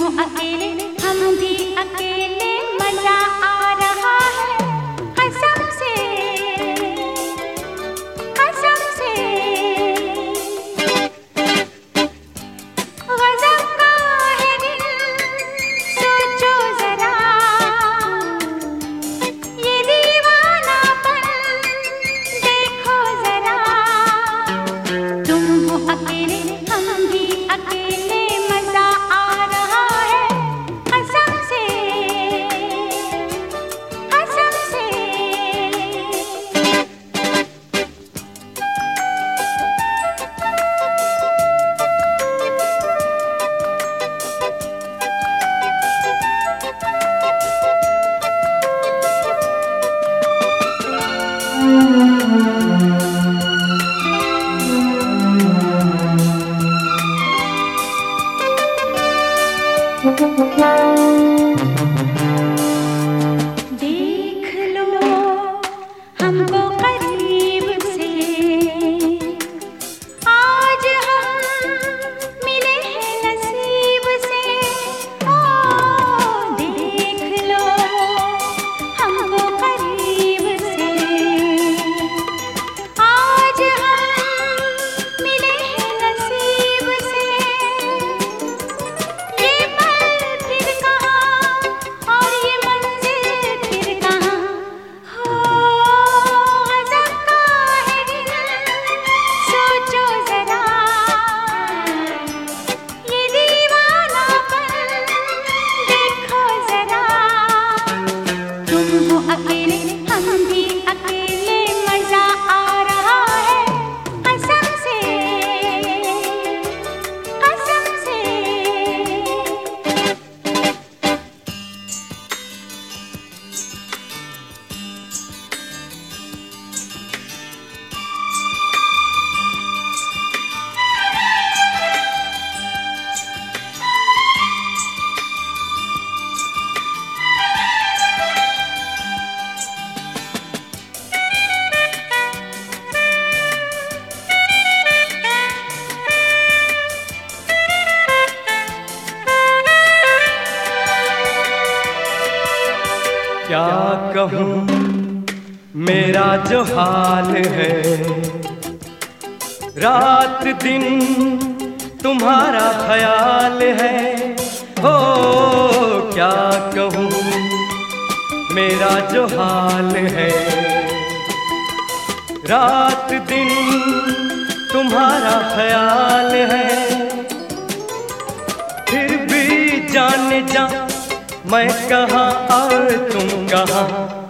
हो अकेले, हम भी अकेले, मजा आ रहा है कसम से, कसम से। गज़ब का है दिल, सोचो जरा, ये दीवानापन देखो जरा। तुम हो अकेले, हम भी अकेले, मजा आ रहा है कसम से, कसम से। देख लो हमको करीब से, आज हम मिले हैं नसीब से। ओ देख लो हमको करीब से, आज हम मिले हैं नसीब से। ये पल फिर कहाँ और ये मंजिल फिर कहाँ, हो गज़ब का है दिल, सोचो जरा, ये दीवानापन देखो जरा। तुम हो अकेले, हम भी अकेले, मजा आ रहा है कसम से, कसम से। क्या कहूँ मेरा जो हाल है, रात दिन तुम्हारा ख्याल है। हो क्या कहूँ मेरा जो हाल है, रात दिन तुम्हारा ख्याल है। फिर भी जाने जा मैं कहाँ और तुम कहाँ,